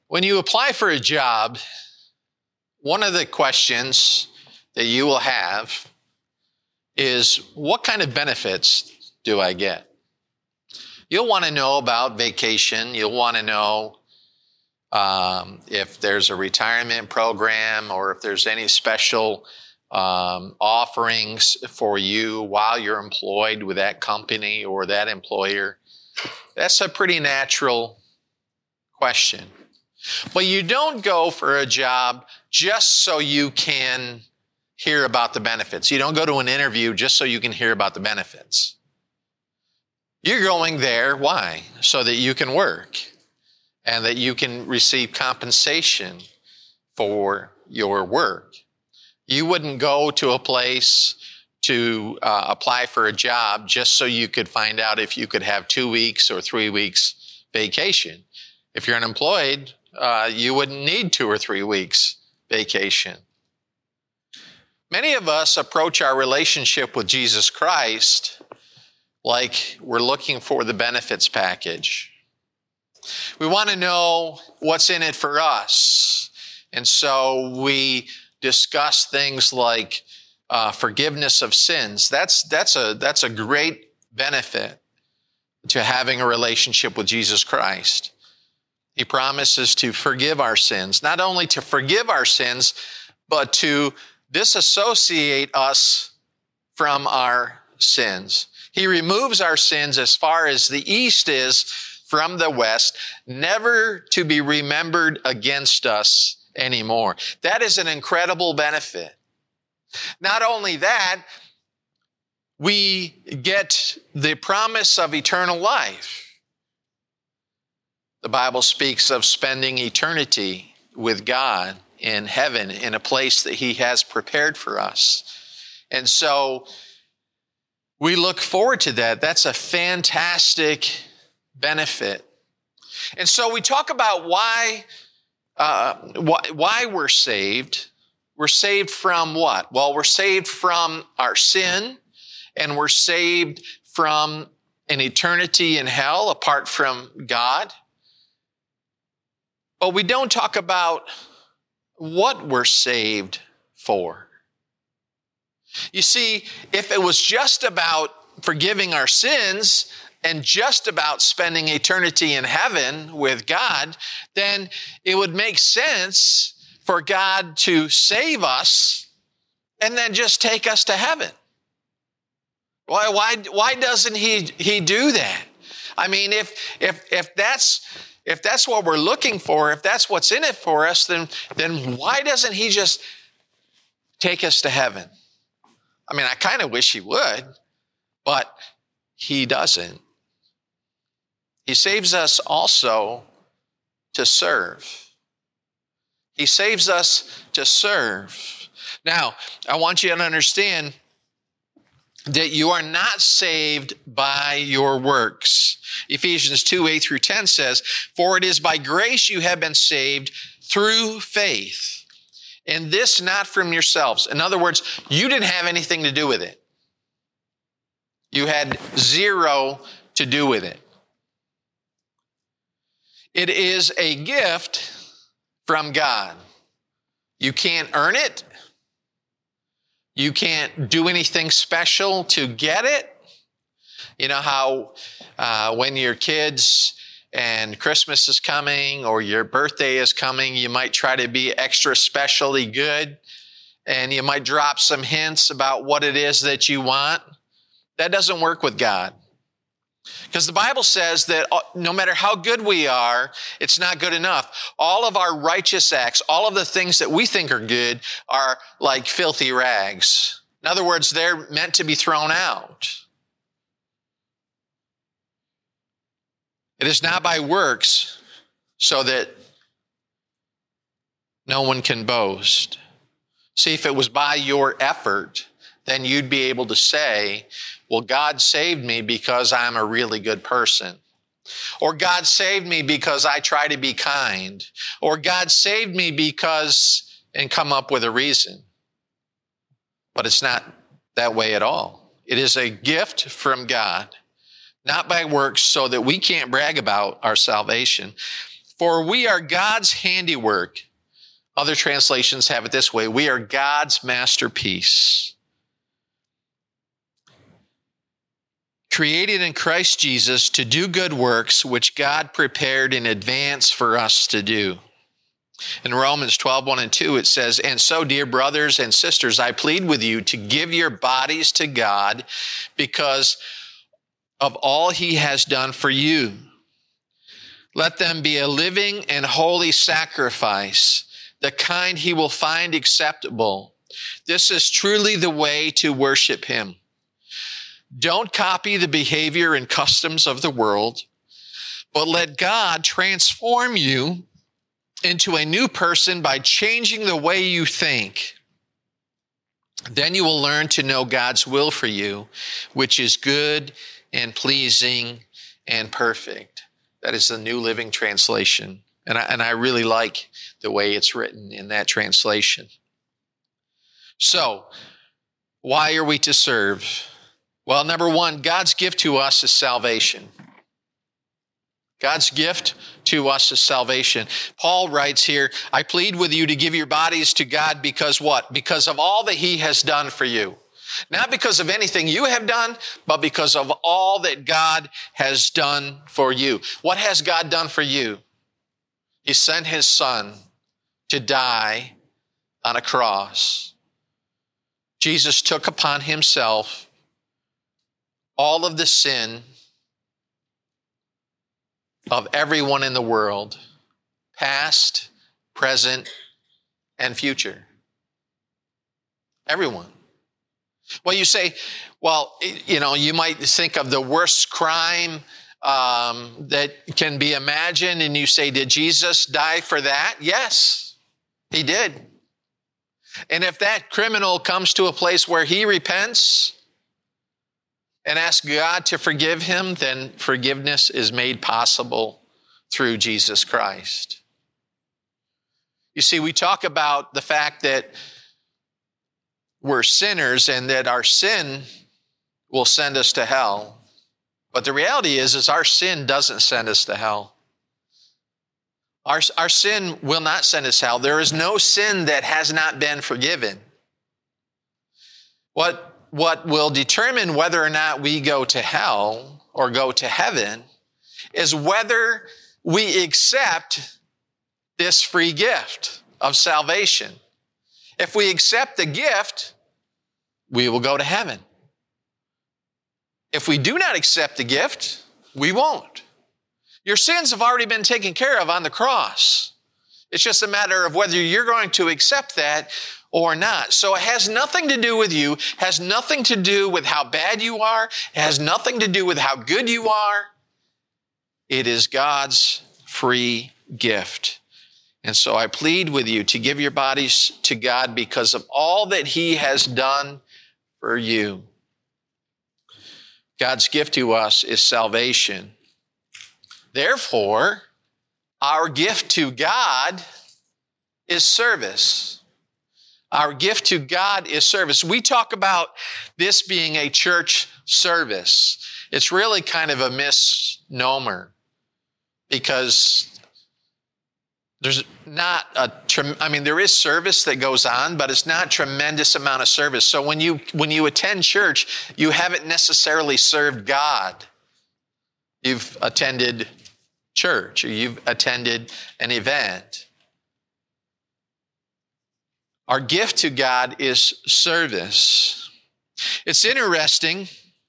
When you apply for a job, one of the questions that you will have is, what kind of benefits do I get? You'll want to know about vacation. You'll want to know if there's a retirement program or if there's any special offerings for you while you're employed with that company or that employer. That's a pretty natural question. But you don't go for a job just so you can hear about the benefits. You don't go to an interview just so you can hear about the benefits. You're going there, why? So that you can work and that you can receive compensation for your work. You wouldn't go to a place to apply for a job just so you could find out if you could have 2 weeks or 3 weeks vacation. If you're unemployed, you wouldn't need 2 or 3 weeks vacation. Many of us approach our relationship with Jesus Christ like we're looking for the benefits package. We want to know what's in it for us. And so we discuss things like forgiveness of sins. That's a great benefit to having a relationship with Jesus Christ. He promises to forgive our sins, not only to forgive our sins, but to disassociate us from our sins. He removes our sins as far as the east is from the west, never to be remembered against us anymore. That is an incredible benefit. Not only that, we get the promise of eternal life. The Bible speaks of spending eternity with God in heaven, in a place that He has prepared for us. And so we look forward to that. That's a fantastic benefit. And so we talk about why we're saved. We're saved from what? Well, we're saved from our sin, and we're saved from an eternity in hell apart from God. But we don't talk about what we're saved for. You see, if it was just about forgiving our sins and just about spending eternity in heaven with God, then it would make sense for God to save and then just take us to heaven. Why doesn't He do that? I mean, if that's what we're looking for, if that's what's in it for us, then why doesn't He just take us to heaven? I mean, I kind of wish He would, but He doesn't. He saves us also to serve. He saves us to serve. Now, I want you to understand that you are not saved by your works. Ephesians 2:8-10 says, "For it is by grace you have been saved through faith, and this not from yourselves." In other words, you didn't have anything to do with it. You had zero to do with it. It is a gift from God. You can't earn it. You can't do anything special to get it. You know how when your kids and Christmas is coming or your birthday is coming, you might try to be extra specially good, and you might drop some hints about what it is that you want. That doesn't work with God. Because the Bible says that no matter how good we are, it's not good enough. All of our righteous acts, all of the things that we think are good, are like filthy rags. In other words, they're meant to be thrown out. It is not by works so that no one can boast. See, if it was by your effort, then you'd be able to say, well, God saved me because I'm a really good person. Or God saved me because I try to be kind. Or God saved me because, and come up with a reason. But it's not that way at all. It is a gift from God, not by works so that we can't brag about our salvation. For we are God's handiwork. Other translations have it this way: we are God's masterpiece, created in Christ Jesus to do good works, which God prepared in advance for us to do. In Romans 12:1-2, it says, and so, dear brothers and sisters, I plead with you to give your bodies to God because of all he has done for you. Let them be a living and holy sacrifice, the kind he will find acceptable. This is truly the way to worship him. Don't copy the behavior and customs of the world, but let God transform you into a new person by changing the way you think. Then you will learn to know God's will for you, which is good and pleasing and perfect. That is the New Living Translation. And I really like the way it's written in that translation. So, why are we to serve? Well, number one, God's gift to us is salvation. God's gift to us is salvation. Paul writes here, I plead with you to give your bodies to God because what? Because of all that he has done for you. Not because of anything you have done, but because of all that God has done for you. What has God done for you? He sent his son to die on a cross. Jesus took upon himself all of the sin of everyone in the world, past, present, and future. Everyone. Well, you say, well, you might think of the worst crime that can be imagined, and you say, did Jesus die for that? Yes, he did. And if that criminal comes to a place where he repents and asks God to forgive him, then forgiveness is made possible through Jesus Christ. You see, we talk about the fact that we're sinners and that our sin will send us to hell. But the reality is our sin doesn't send us to hell. Our sin will not send us to hell. There is no sin that has not been forgiven. What will determine whether or not we go to hell or go to heaven is whether we accept this free gift of salvation. If we accept the gift, we will go to heaven. If we do not accept the gift, we won't. Your sins have already been taken care of on the cross. It's just a matter of whether you're going to accept that or not. So it has nothing to do with you, has nothing to do with how bad you are, it has nothing to do with how good you are. It is God's free gift. And so I plead with you to give your bodies to God because of all that he has done for you. God's gift to us is salvation. Therefore, our gift to God is service. Our gift to God is service. We talk about this being a church service. It's really kind of a misnomer because there's not there is service that goes on, but it's not a tremendous amount of service. So when you attend church, you haven't necessarily served God. You've attended church, or you've attended an event. Our gift to God is service. It's interesting.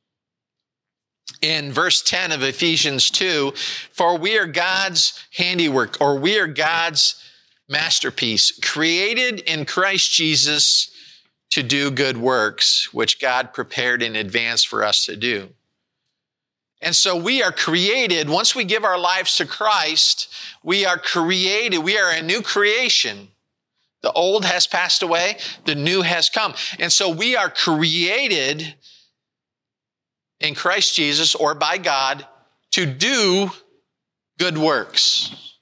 In verse 10 of Ephesians 2, for we are God's handiwork, or we are God's masterpiece, created in Christ Jesus to do good works, which God prepared in advance for us to do. And so we are created, once we give our lives to Christ, we are created, we are a new creation. The old has passed away, the new has come. And so we are created in Christ Jesus, or by God, to do good works.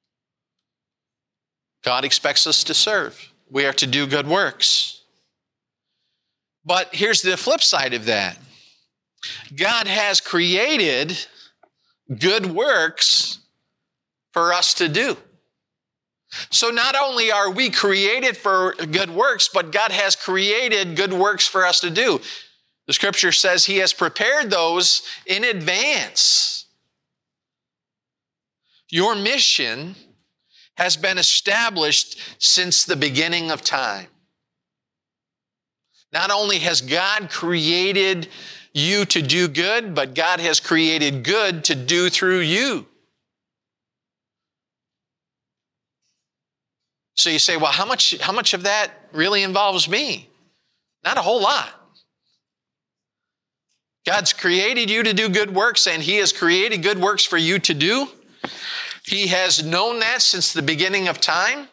God expects us to serve. We are to do good works. But here's the flip side of that. God has created good works for us to do. So not only are we created for good works, but God has created good works for us to do. The scripture says he has prepared those in advance. Your mission has been established since the beginning of time. Not only has God created you to do good, but God has created good to do through you. So you say, well, how much of that really involves me? Not a whole lot. God's created you to do good works, and he has created good works for you to do. He has known that since the beginning of time.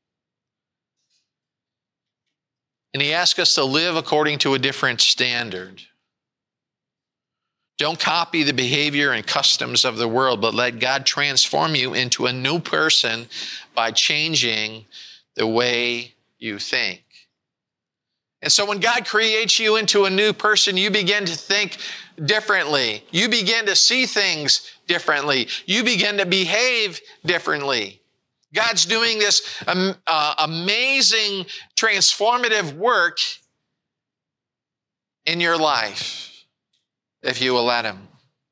And he asks us to live according to a different standard. Don't copy the behavior and customs of the world, but let God transform you into a new person by changing the way you think. And so when God creates you into a new person, you begin to think differently. You begin to see things differently. You begin to behave differently. God's doing this amazing, transformative work in your life if you will let him.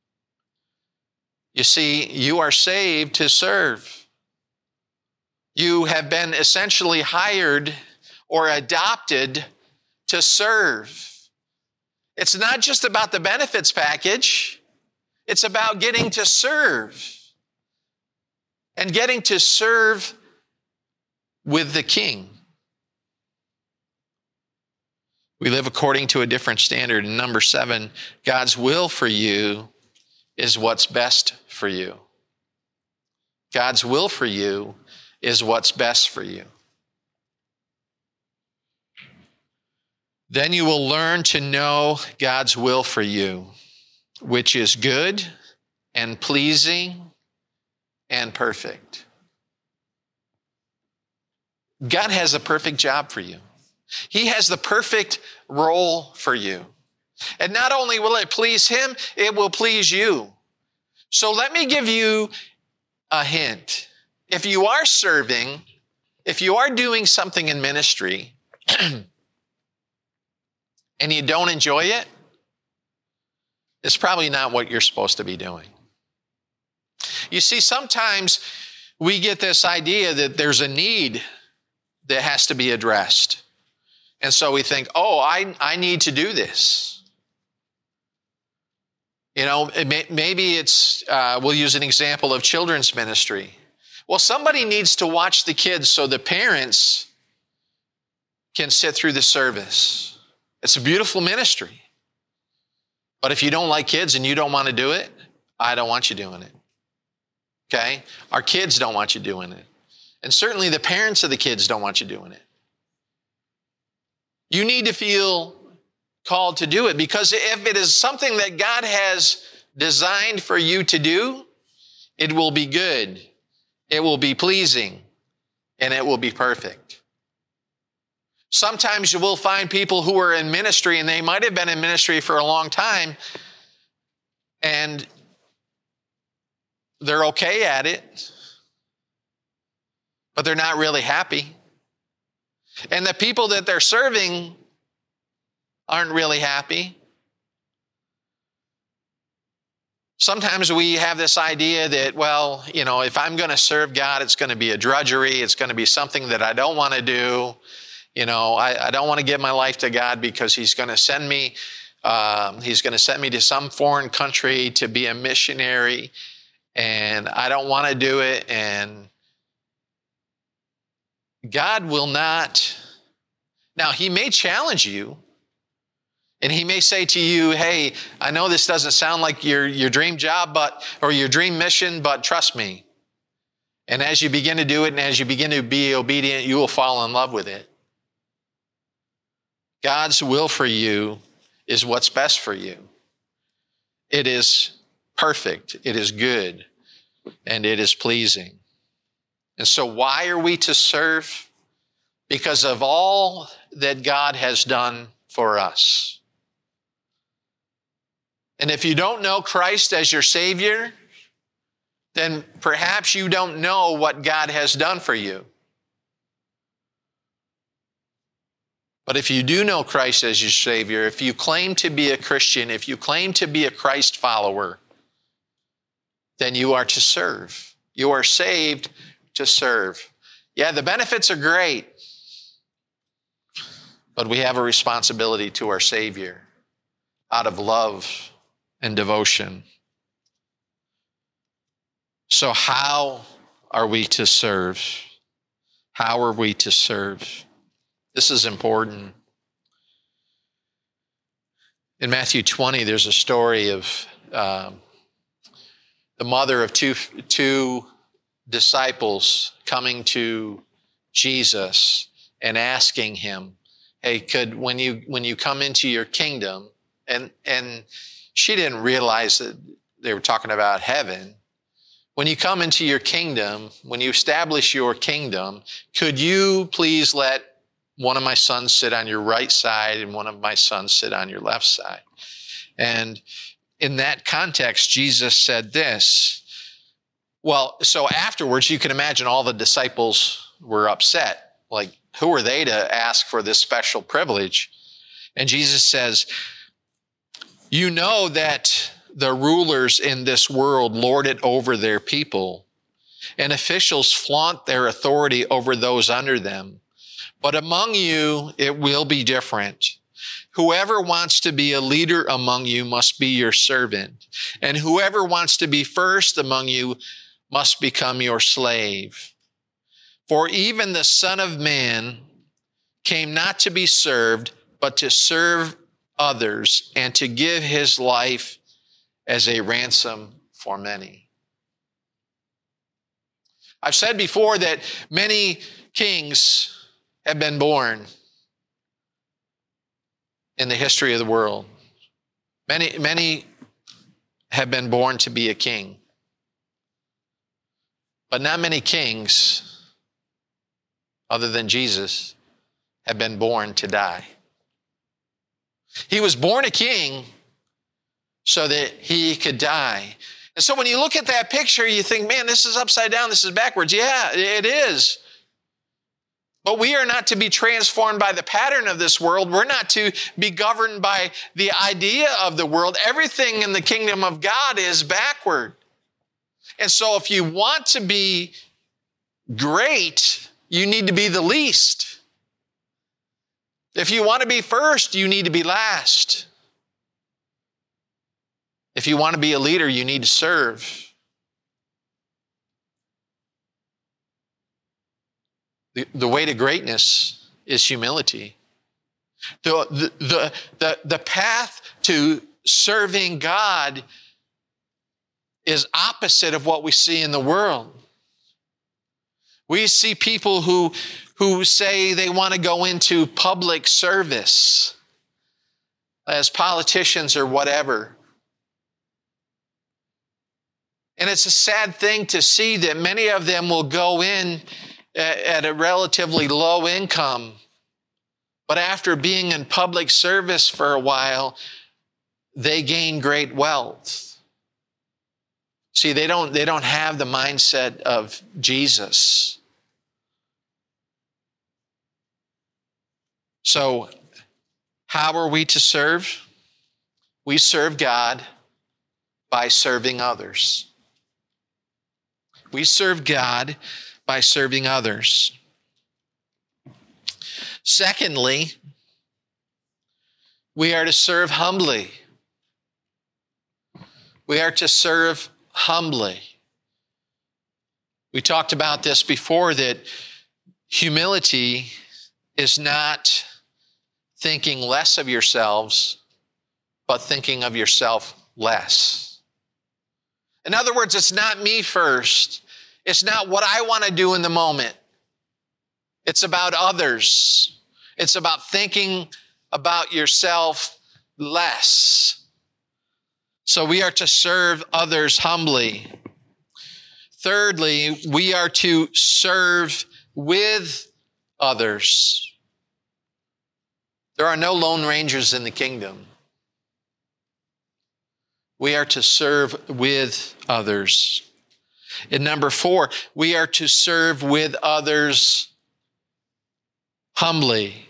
You see, you are saved to serve. You have been essentially hired or adopted to serve. It's not just about the benefits package. It's about getting to serve. And getting to serve with the King. We live according to a different standard. And number 7, God's will for you is what's best for you. God's will for you is what's best for you. Then you will learn to know God's will for you, which is good and pleasing and perfect. God has a perfect job for you. He has the perfect role for you. And not only will it please him, it will please you. So let me give you a hint. If you are serving, if you are doing something in ministry, and you don't enjoy it, it's probably not what you're supposed to be doing. You see, sometimes we get this idea that there's a need that has to be addressed. And so we think, oh, I need to do this. You know, maybe it's, we'll use an example of children's ministry. Well, somebody needs to watch the kids so the parents can sit through the service. It's a beautiful ministry. But if you don't like kids and you don't want to do it, I don't want you doing it. Okay? Our kids don't want you doing it. And certainly the parents of the kids don't want you doing it. You need to feel called to do it, because if it is something that God has designed for you to do, it will be good, it will be pleasing, and it will be perfect. Sometimes you will find people who are in ministry, and they might have been in ministry for a long time, and they're okay at it, but they're not really happy. And the people that they're serving aren't really happy. Sometimes we have this idea that, well, you know, if I'm going to serve God, it's going to be a drudgery. It's going to be something that I don't want to do. You know, I don't want to give my life to God because he's going to send me to some foreign country to be a missionary, and I don't want to do it. And God will not. Now, he may challenge you, and he may say to you, hey, I know this doesn't sound like your dream job, or your dream mission, but trust me. And as you begin to do it, and as you begin to be obedient, you will fall in love with it. God's will for you is what's best for you. It is perfect, it is good, and it is pleasing. And so why are we to serve? Because of all that God has done for us. And if you don't know Christ as your Savior, then perhaps you don't know what God has done for you. But if you do know Christ as your Savior, if you claim to be a Christian, if you claim to be a Christ follower, then you are to serve. You are saved to serve. Yeah, the benefits are great, but we have a responsibility to our Savior out of love and devotion. So how are we to serve? How are we to serve? This is important. In Matthew 20, there's a story of the mother of two disciples coming to Jesus and asking him, hey, when you come into your kingdom, and she didn't realize that they were talking about heaven. When you come into your kingdom, when you establish your kingdom, could you please let one of my sons sit on your right side and one of my sons sit on your left side? And in that context, Jesus said this. Well, so afterwards, you can imagine all the disciples were upset. Like, who are they to ask for this special privilege? And Jesus says, you know that the rulers in this world lord it over their people, and officials flaunt their authority over those under them. But among you, it will be different. Whoever wants to be a leader among you must be your servant, and whoever wants to be first among you must become your slave. For even the Son of Man came not to be served, but to serve others and to give his life as a ransom for many. I've said before that many kings have been born in the history of the world. Many have been born to be a king. But not many kings, other than Jesus, have been born to die. He was born a king so that he could die. And so when you look at that picture, you think, man, this is upside down, this is backwards. Yeah, it is. But we are not to be transformed by the pattern of this world. We're not to be governed by the idea of the world. Everything in the kingdom of God is backward. And so if you want to be great, you need to be the least. If you want to be first, you need to be last. If you want to be a leader, you need to serve. The way to greatness is humility. The path to serving God is opposite of what we see in the world. We see people who say they want to go into public service as politicians or whatever. And it's a sad thing to see that many of them will go in at a relatively low income, but after being in public service for a while, they gain great wealth. See, they don't have the mindset of Jesus. So, how are we to serve? We serve God by serving others. We serve God by serving others. Secondly, we are to serve humbly. We are to serve humbly. We talked about this before, that humility is not thinking less of yourselves, but thinking of yourself less. In other words, it's not me first. It's not what I want to do in the moment. It's about others. It's about thinking about yourself less. So we are to serve others humbly. Thirdly, we are to serve with others. There are no lone rangers in the kingdom. We are to serve with others. And number 4, we are to serve with others humbly.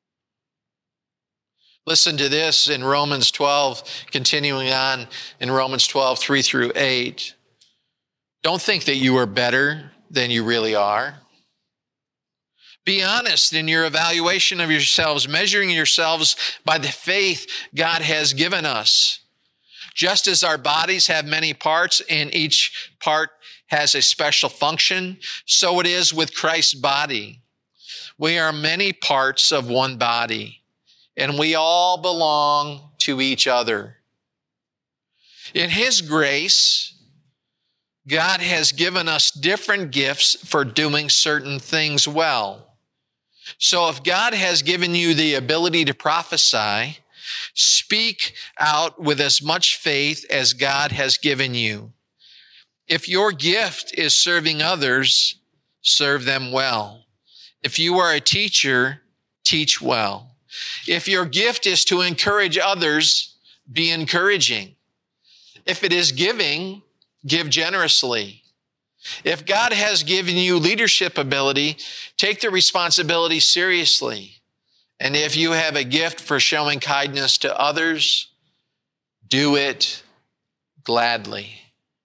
Listen to this in Romans 12, continuing on in Romans 12, 3 through 8. Don't think that you are better than you really are. Be honest in your evaluation of yourselves, measuring yourselves by the faith God has given us. Just as our bodies have many parts and each part has a special function, so it is with Christ's body. We are many parts of one body, and we all belong to each other. In His grace, God has given us different gifts for doing certain things well. So if God has given you the ability to prophesy, speak out with as much faith as God has given you. If your gift is serving others, serve them well. If you are a teacher, teach well. If your gift is to encourage others, be encouraging. If it is giving, give generously. If God has given you leadership ability, take the responsibility seriously. And if you have a gift for showing kindness to others, do it gladly.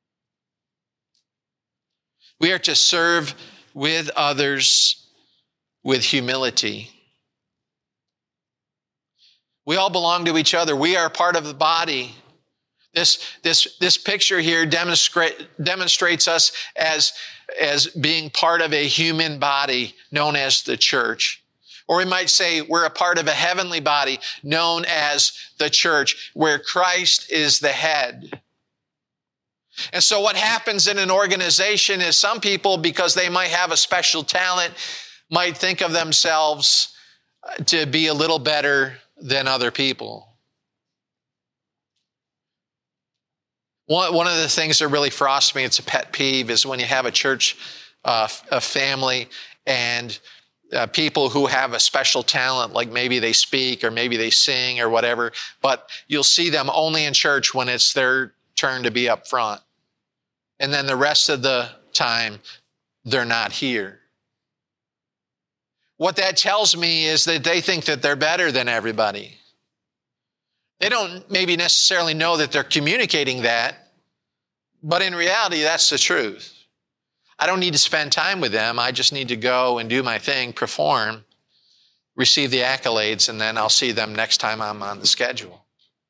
We are to serve with others with humility. We all belong to each other. We are part of the body. This picture here demonstrates us as being part of a human body known as the church. Or we might say we're a part of a heavenly body known as the church, where Christ is the head. And so what happens in an organization is some people, because they might have a special talent, might think of themselves to be a little better than other people. One of the things that really frosts me, it's a pet peeve, is when you have a church, a family, and people who have a special talent, like maybe they speak or maybe they sing or whatever, but you'll see them only in church when it's their turn to be up front. And then the rest of the time, they're not here. What that tells me is that they think that they're better than everybody. They don't maybe necessarily know that they're communicating that, but in reality, that's the truth. I don't need to spend time with them. I just need to go and do my thing, perform, receive the accolades, and then I'll see them next time I'm on the schedule.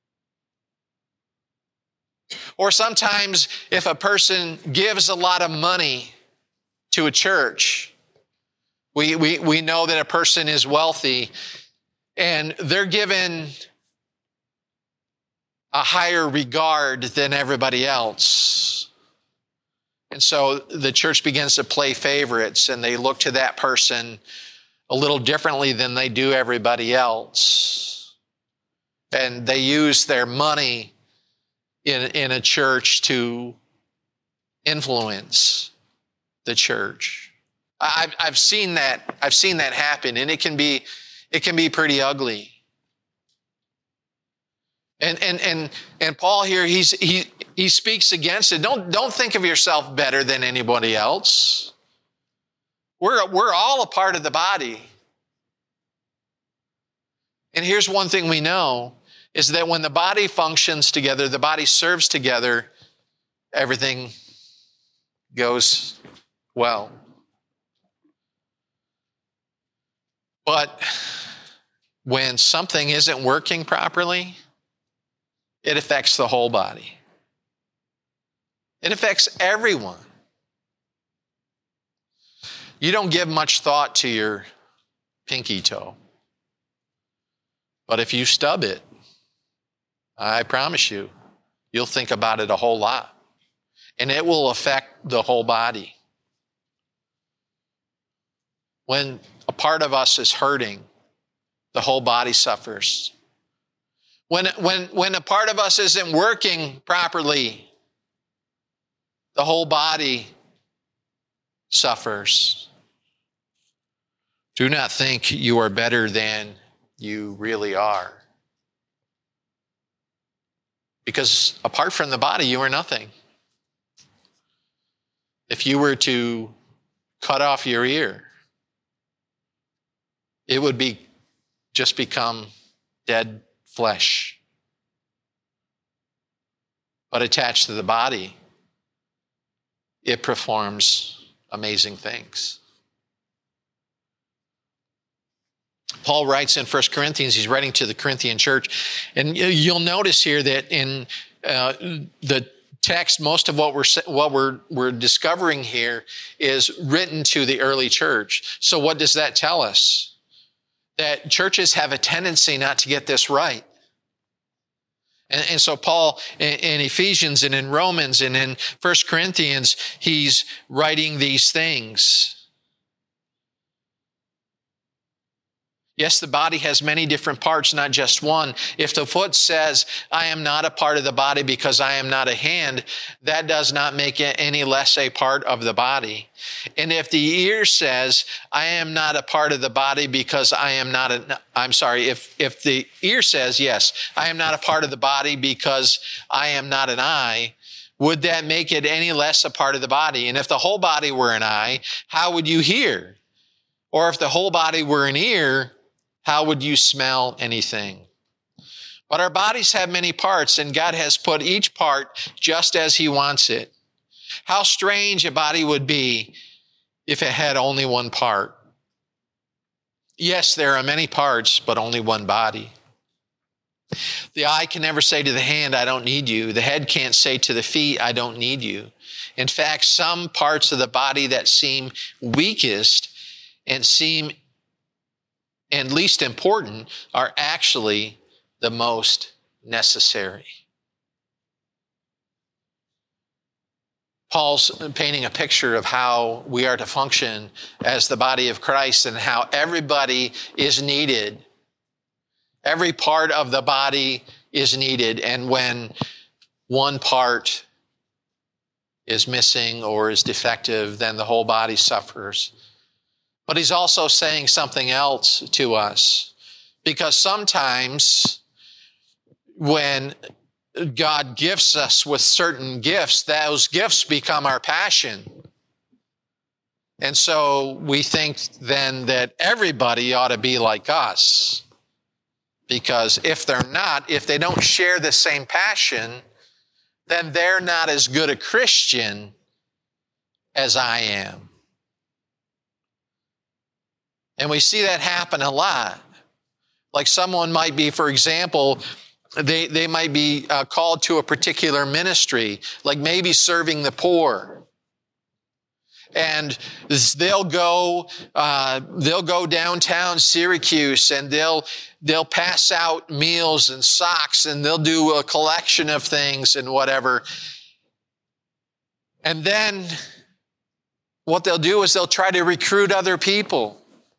Or sometimes if a person gives a lot of money to a church, we know that a person is wealthy and they're given a higher regard than everybody else. And so the church begins to play favorites, and they look to that person a little differently than they do everybody else. And they use their money in a church to influence the church. I've seen that happen, and it can be pretty ugly. And Paul here, he speaks against it. Don't think of yourself better than anybody else. We're all a part of the body. And here's one thing we know, is that when the body functions together, the body serves together, everything goes well. But when something isn't working properly, it affects the whole body. It affects everyone. You don't give much thought to your pinky toe. But if you stub it, I promise you, you'll think about it a whole lot. And it will affect the whole body. When a part of us is hurting, the whole body suffers. When a part of us isn't working properly, the whole body suffers. Do not think you are better than you really are. Because apart from the body, you are nothing. If you were to cut off your ear, it would just become dead flesh. But attached to the body, it performs amazing things. Paul writes in 1 Corinthians, he's writing to the Corinthian church, and you'll notice here that in the text, most of what we're discovering here is written to the early church. So what does that tell us? That churches have a tendency not to get this right. And so Paul in Ephesians and in Romans and in 1 Corinthians, he's writing these things. Yes, the body has many different parts, not just one. If the foot says, I am not a part of the body because I am not a hand, that does not make it any less a part of the body. And if the ear says, I am not a part of the body because I am not if the ear says, yes, I am not a part of the body because I am not an eye, would that make it any less a part of the body? And if the whole body were an eye, how would you hear? Or if the whole body were an ear, how would you smell anything? But our bodies have many parts, and God has put each part just as He wants it. How strange a body would be if it had only one part. Yes, there are many parts, but only one body. The eye can never say to the hand, I don't need you. The head can't say to the feet, I don't need you. In fact, some parts of the body that seem weakest and least important are actually the most necessary. Paul's painting a picture of how we are to function as the body of Christ and how everybody is needed. Every part of the body is needed, and when one part is missing or is defective, then the whole body suffers. But he's also saying something else to us, because sometimes when God gifts us with certain gifts, those gifts become our passion. And so we think then that everybody ought to be like us. Because if they don't share the same passion, then they're not as good a Christian as I am. And we see that happen a lot. Like someone might be, for example, they might be called to a particular ministry, like maybe serving the poor. And they'll go downtown Syracuse, and they'll pass out meals and socks, and they'll do a collection of things and whatever. And then what they'll do is they'll try to recruit other people.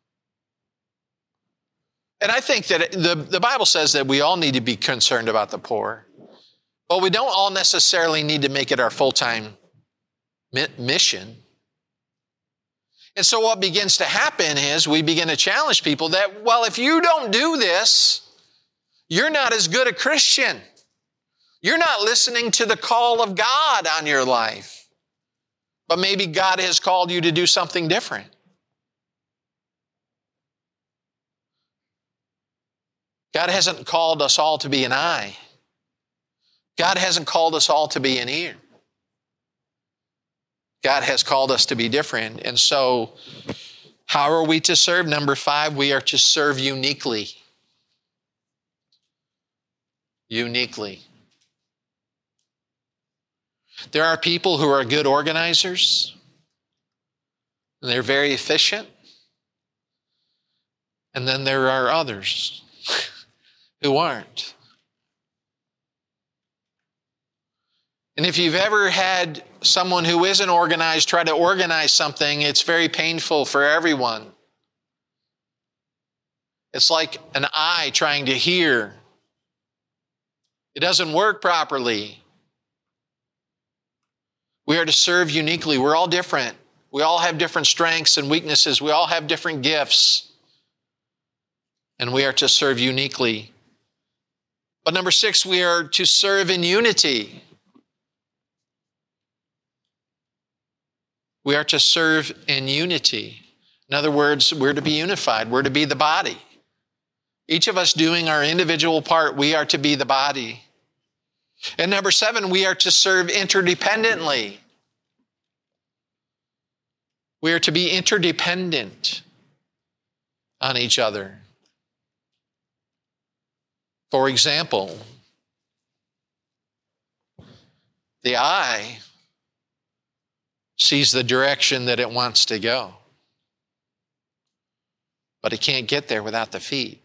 And I think that the Bible says that we all need to be concerned about the poor. But we don't all necessarily need to make it our full-time mission. And so what begins to happen is we begin to challenge people that, well, if you don't do this, you're not as good a Christian. You're not listening to the call of God on your life. But maybe God has called you to do something different. God hasn't called us all to be an eye. God hasn't called us all to be an ear. God has called us to be different. And so, how are we to serve? Number 5, we are to serve uniquely. Uniquely. There are people who are good organizers. And they're very efficient. And then there are others who aren't. And if you've ever had someone who isn't organized try to organize something, it's very painful for everyone. It's like an eye trying to hear. It doesn't work properly. We are to serve uniquely. We're all different. We all have different strengths and weaknesses. We all have different gifts. And we are to serve uniquely. But number 6, we are to serve in unity. We are to serve in unity. In other words, we're to be unified. We're to be the body. Each of us doing our individual part, we are to be the body. And number 7, we are to serve interdependently. We are to be interdependent on each other. For example, the eye sees the direction that it wants to go, but it can't get there without the feet.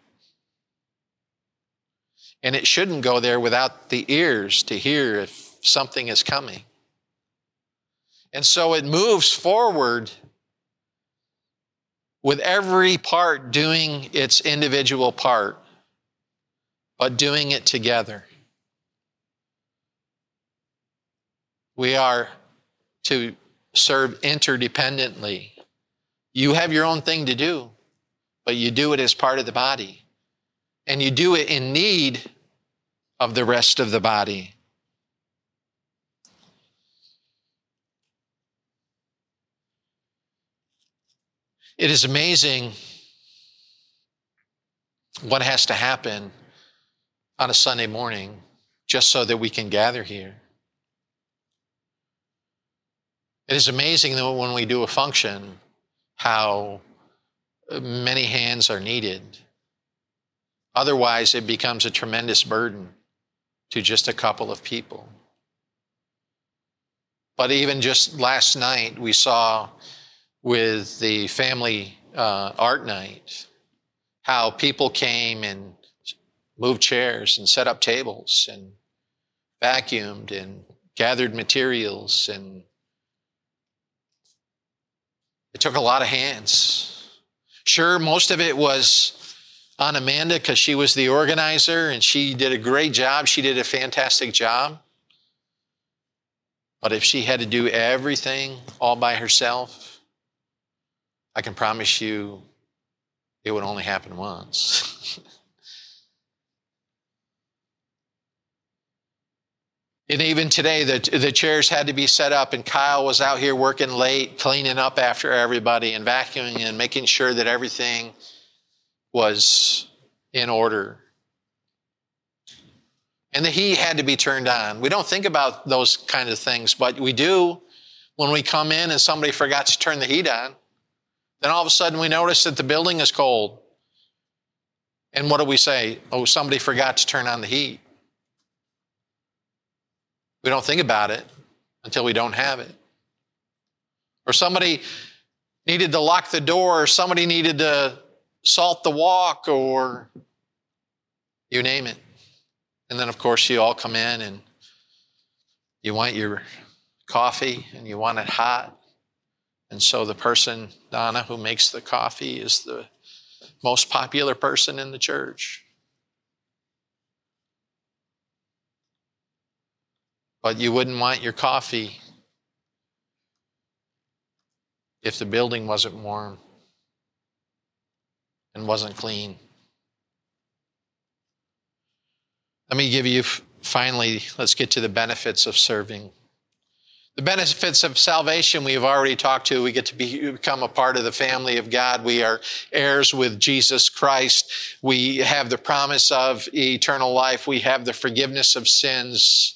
And it shouldn't go there without the ears to hear if something is coming. And so it moves forward with every part doing its individual part, but doing it together. We are to serve interdependently. You have your own thing to do, but you do it as part of the body. And you do it in need of the rest of the body. It is amazing what has to happen on a Sunday morning just so that we can gather here. It is amazing that when we do a function, how many hands are needed. Otherwise, it becomes a tremendous burden to just a couple of people. But even just last night, we saw with the family art night how people came and moved chairs and set up tables and vacuumed and gathered materials, and it took a lot of hands. Sure, most of it was on Amanda because she was the organizer and she did a great job. She did a fantastic job. But if she had to do everything all by herself, I can promise you it would only happen once. And even today, the chairs had to be set up, and Kyle was out here working late, cleaning up after everybody and vacuuming and making sure that everything was in order. And the heat had to be turned on. We don't think about those kind of things, but we do when we come in and somebody forgot to turn the heat on. Then all of a sudden we notice that the building is cold. And what do we say? Oh, somebody forgot to turn on the heat. We don't think about it until we don't have it. Or somebody needed to lock the door, or somebody needed to salt the walk, or you name it. And then, of course, you all come in and you want your coffee and you want it hot. And so the person, Donna, who makes the coffee is the most popular person in the church. But you wouldn't want your coffee if the building wasn't warm and wasn't clean. Let me give you, finally, let's get to the benefits of serving. The benefits of salvation we have already talked to. We get to become a part of the family of God. We are heirs with Jesus Christ. We have the promise of eternal life. We have the forgiveness of sins.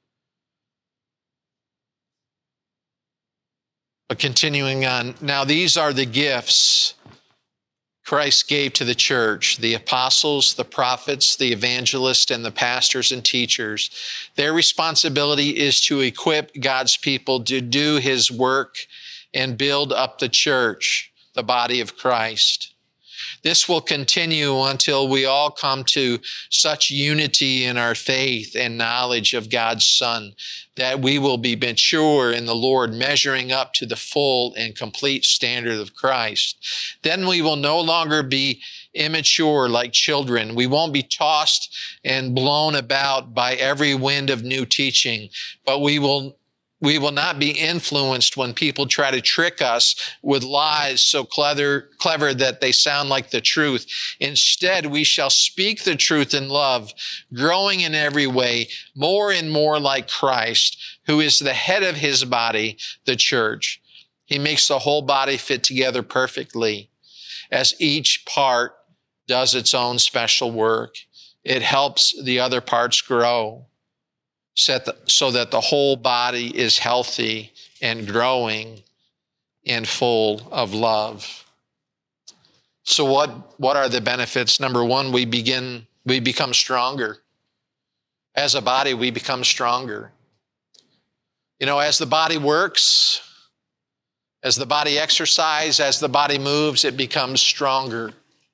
But continuing on, now these are the gifts Christ gave to the church: the apostles, the prophets, the evangelists, and the pastors and teachers. Their responsibility is to equip God's people to do His work and build up the church, the body of Christ. This will continue until we all come to such unity in our faith and knowledge of God's Son that we will be mature in the Lord, measuring up to the full and complete standard of Christ. Then we will no longer be immature like children. We won't be tossed and blown about by every wind of new teaching, but we will not be influenced when people try to trick us with lies so clever that they sound like the truth. Instead, we shall speak the truth in love, growing in every way more and more like Christ, who is the head of His body, the church. He makes the whole body fit together perfectly as each part does its own special work. It helps the other parts grow so that the whole body is healthy and growing and full of love. So what are the benefits? Number one, we become stronger. As a body, we become stronger. You know, as the body works, as the body exercises, as the body moves, it becomes stronger.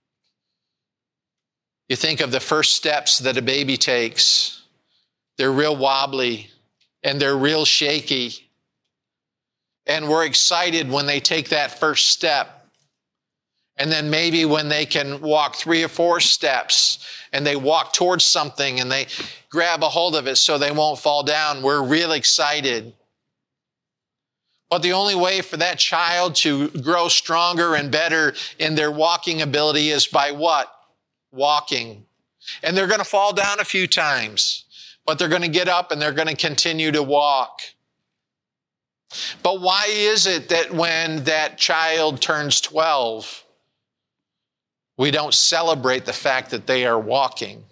You think of the first steps that a baby takes. They're real wobbly and they're real shaky. And we're excited when they take that first step. And then maybe when they can walk 3 or 4 steps and they walk towards something and they grab a hold of it so they won't fall down, we're real excited. But the only way for that child to grow stronger and better in their walking ability is by what? Walking. And they're going to fall down a few times, but they're going to get up and they're going to continue to walk. But why is it that when that child turns 12, we don't celebrate the fact that they are walking?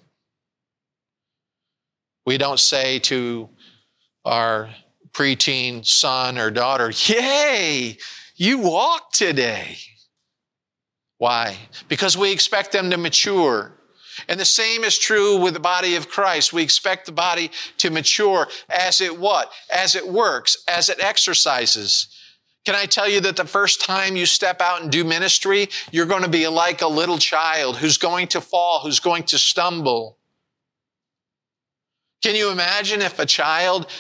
We don't say to our preteen son or daughter, "Yay, you walked today." Why? Because we expect them to mature. And the same is true with the body of Christ. We expect the body to mature as it what? As it works, as it exercises. Can I tell you that the first time you step out and do ministry, you're going to be like a little child who's going to fall, who's going to stumble. Can you imagine if a child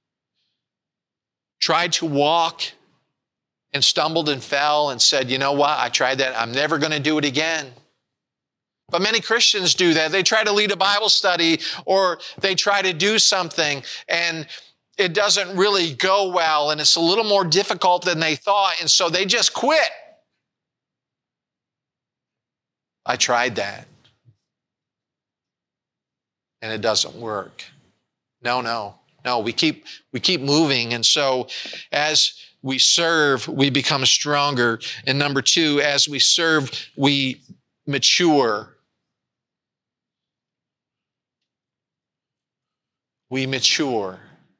tried to walk and stumbled and fell and said, "You know what? I tried that. I'm never going to do it again." But many Christians do that. They try to lead a Bible study or they try to do something and it doesn't really go well and it's a little more difficult than they thought, and so they just quit. I tried that and it doesn't work. No. We keep moving, and so as we serve, we become stronger. And number 2, as we serve, we mature. We mature.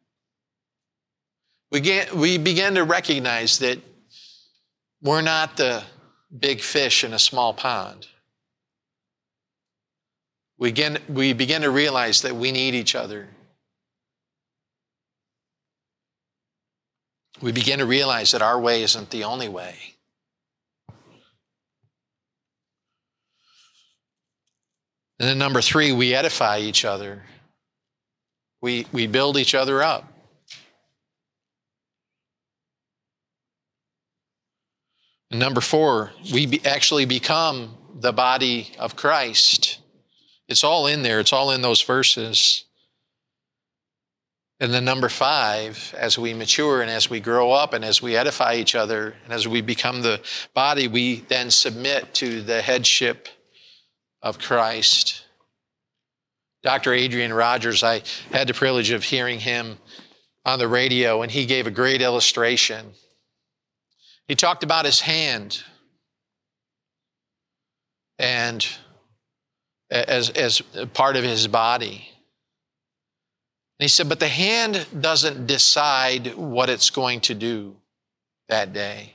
We begin to recognize that we're not the big fish in a small pond. We begin to realize that we need each other. We begin to realize that our way isn't the only way. And then number 3, we edify each other. We build each other up. And number 4, we actually become the body of Christ. It's all in there. It's all in those verses. And then number 5, as we mature and as we grow up and as we edify each other and as we become the body, we then submit to the headship of Christ. Dr. Adrian Rogers, I had the privilege of hearing him on the radio, and he gave a great illustration. He talked about his hand and as part of his body. And he said, but the hand doesn't decide what it's going to do that day.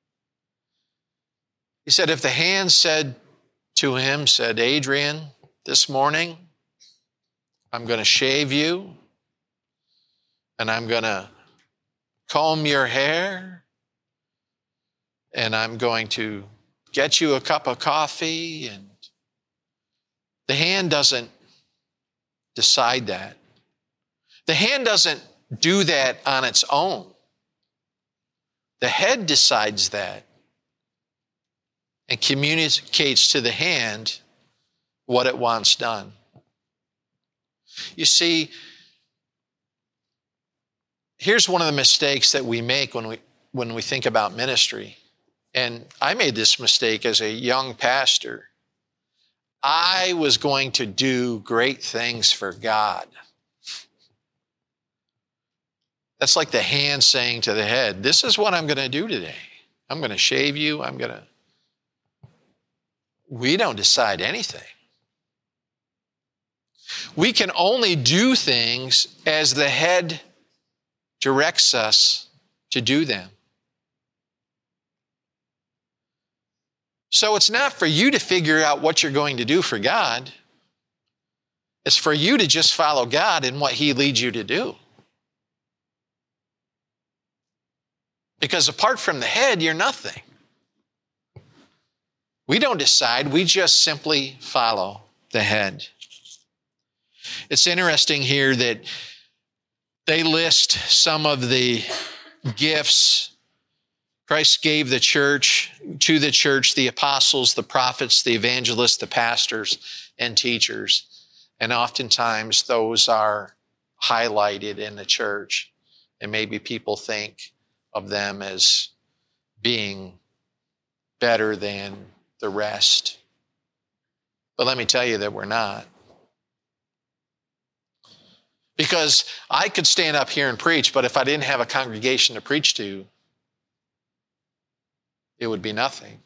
He said, if the hand said, "Adrian, this morning, I'm going to shave you, and I'm going to comb your hair, and I'm going to get you a cup of coffee," and the hand doesn't decide that. The hand doesn't do that on its own. The head decides that and communicates to the hand what it wants done. You see, here's one of the mistakes that we make when we think about ministry. And I made this mistake as a young pastor. I was going to do great things for God. That's like the hand saying to the head, this is what I'm going to do today. I'm going to shave you. We don't decide anything. We can only do things as the head directs us to do them. So it's not for you to figure out what you're going to do for God. It's for you to just follow God in what He leads you to do. Because apart from the head, you're nothing. We don't decide, we just simply follow the head. It's interesting here that they list some of the gifts Christ gave to the church, the apostles, the prophets, the evangelists, the pastors, and teachers. And oftentimes those are highlighted in the church. And maybe people think of them as being better than the rest. But let me tell you that we're not. Because I could stand up here and preach, but if I didn't have a congregation to preach to, it would be nothing.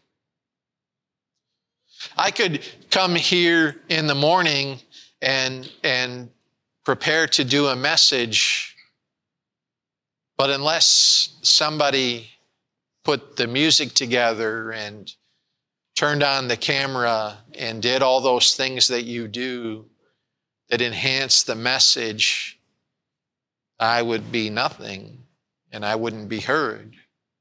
I could come here in the morning and prepare to do a message, but unless somebody put the music together and turned on the camera and did all those things that you do that enhance the message, I would be nothing and I wouldn't be heard.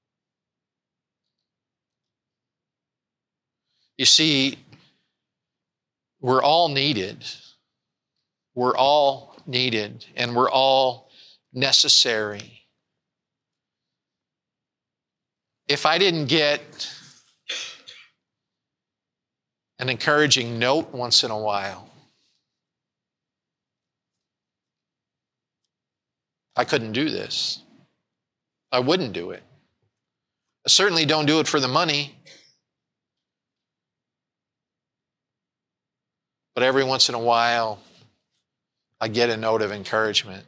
You see, we're all needed. We're all needed and we're all necessary. If I didn't get an encouraging note once in a while, I couldn't do this. I wouldn't do it. I certainly don't do it for the money. But every once in a while, I get a note of encouragement.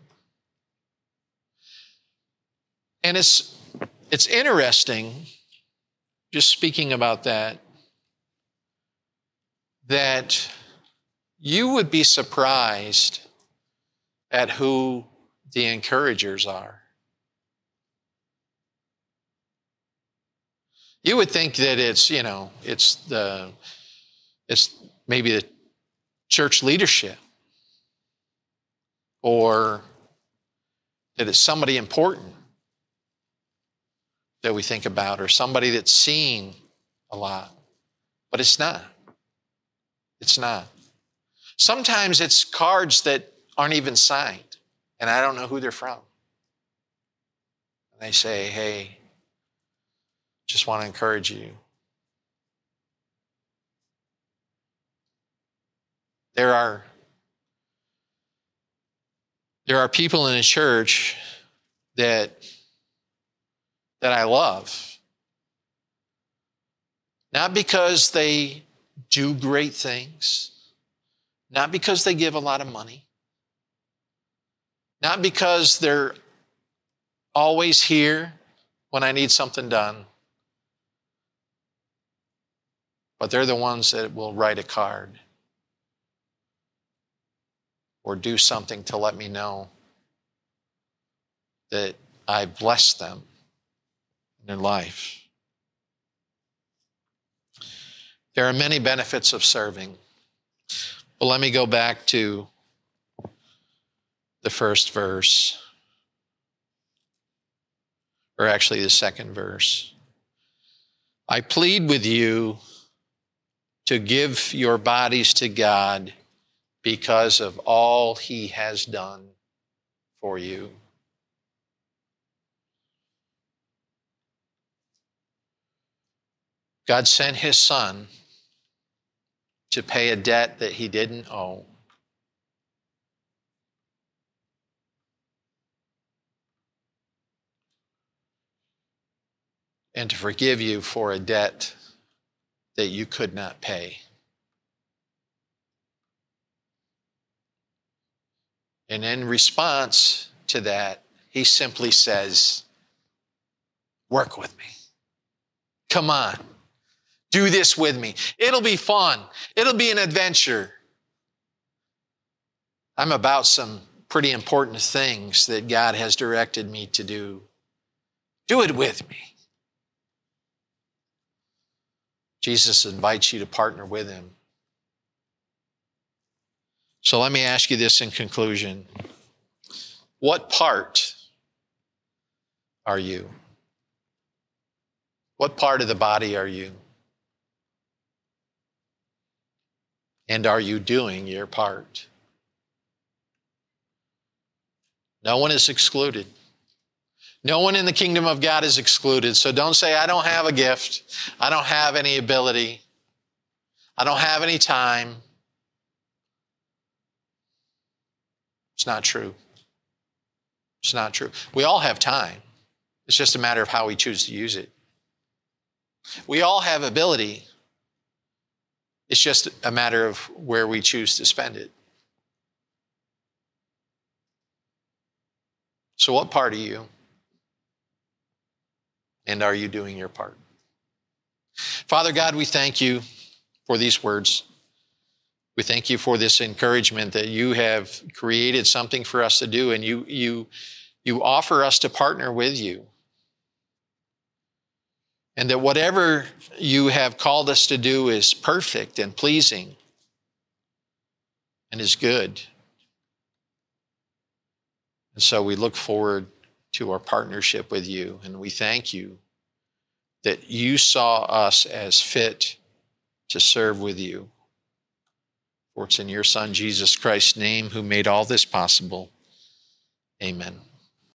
And it's interesting, just speaking about that you would be surprised at who the encouragers are. You would think that it's maybe the church leadership, or that it's somebody important that we think about, or somebody that's seen a lot. But it's not. It's not. Sometimes it's cards that aren't even signed, and I don't know who they're from. And they say, hey, just want to encourage you. There are people in the church that I love. Not because they do great things. Not because they give a lot of money. Not because they're always here when I need something done. But they're the ones that will write a card or do something to let me know that I blessed them in their life. There are many benefits of serving. But let me go back to the first verse, or actually the second verse. I plead with you to give your bodies to God because of all He has done for you. God sent His Son to pay a debt that He didn't owe. And to forgive you for a debt that you could not pay. And in response to that, He simply says, work with me. Come on. Do this with me. It'll be fun. It'll be an adventure. I'm about some pretty important things that God has directed me to do. Do it with me. Jesus invites you to partner with him. So let me ask you this in conclusion. What part are you? What part of the body are you? And are you doing your part? No one is excluded. No one in the kingdom of God is excluded. So don't say, I don't have a gift. I don't have any ability. I don't have any time. It's not true. It's not true. We all have time. It's just a matter of how we choose to use it. We all have ability. It's just a matter of where we choose to spend it. So what part are you? And are you doing your part? Father God, we thank you for these words. We thank you for this encouragement that you have created something for us to do, and you offer us to partner with you. And that whatever you have called us to do is perfect and pleasing and is good. And so we look forward to our partnership with you, and we thank you that you saw us as fit to serve with you. For it's in your Son, Jesus Christ's name, who made all this possible. Amen.